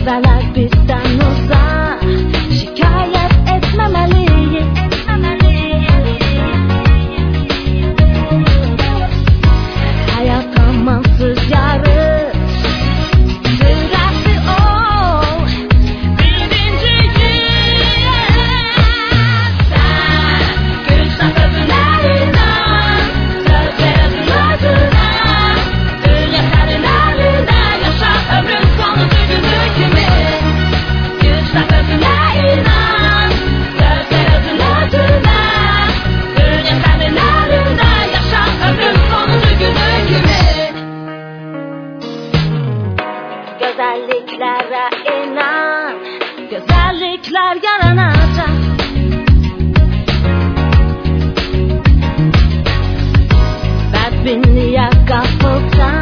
Güzeller bizden uzak, şikayet etmemeliyiz. Hayat amansız yarış, sırası ol birinciyi. Sen güçten sözüne inan, sözlerin ardına, dünya senin elinde, yaşa ömrün sonuncu günü kimin? Güçten sözüne inan, sözlerin ardına, dünya senin elinde, yaşa ömrün sonuncu günü kimin? Güzelliklere inan, güzellikler yaranacak. Bedbinliğe kapılsan